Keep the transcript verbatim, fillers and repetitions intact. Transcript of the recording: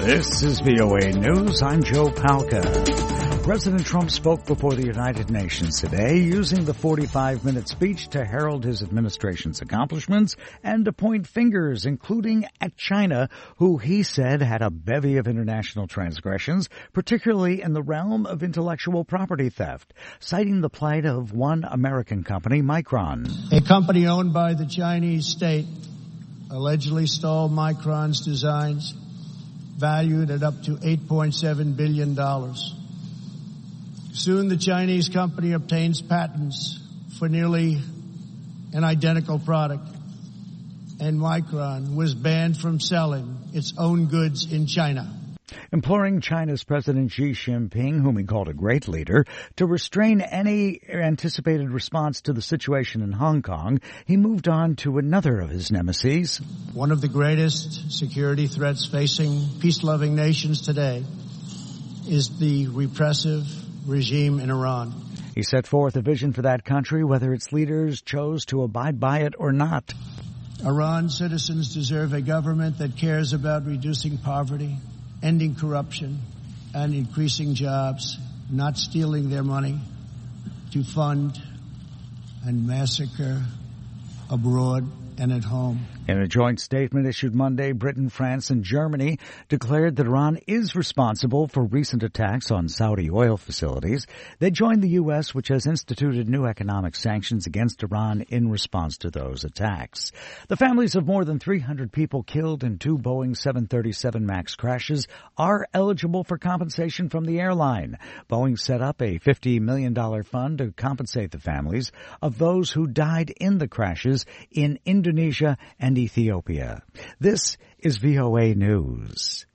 This is V O A News. I'm Joe Palca. President Trump spoke before the United Nations today, using the forty-five minute speech to herald his administration's accomplishments and to point fingers, including at China, who he said had a bevy of international transgressions, particularly in the realm of intellectual property theft, citing the plight of one American company, Micron. A company owned by the Chinese state allegedly stole Micron's designs, valued at up to eight point seven billion dollars. Soon the Chinese company obtains patents for nearly an identical product, and Micron was banned from selling its own goods in China. Imploring China's President Xi Jinping, whom he called a great leader, to restrain any anticipated response to the situation in Hong Kong, he moved on to another of his nemesis. One of the greatest security threats facing peace-loving nations today is the repressive regime in Iran. He set forth a vision for that country, whether its leaders chose to abide by it or not. Iran's citizens deserve a government that cares about reducing poverty, ending corruption, and increasing jobs, not stealing their money to fund and massacre abroad and at home. In a joint statement issued Monday, Britain, France, and Germany declared that Iran is responsible for recent attacks on Saudi oil facilities. They joined the U S, which has instituted new economic sanctions against Iran in response to those attacks. The families of more than three hundred people killed in two Boeing seven thirty-seven MAX crashes are eligible for compensation from the airline. Boeing set up a fifty million dollars fund to compensate the families of those who died in the crashes in Indonesia and Ethiopia. This is V O A News.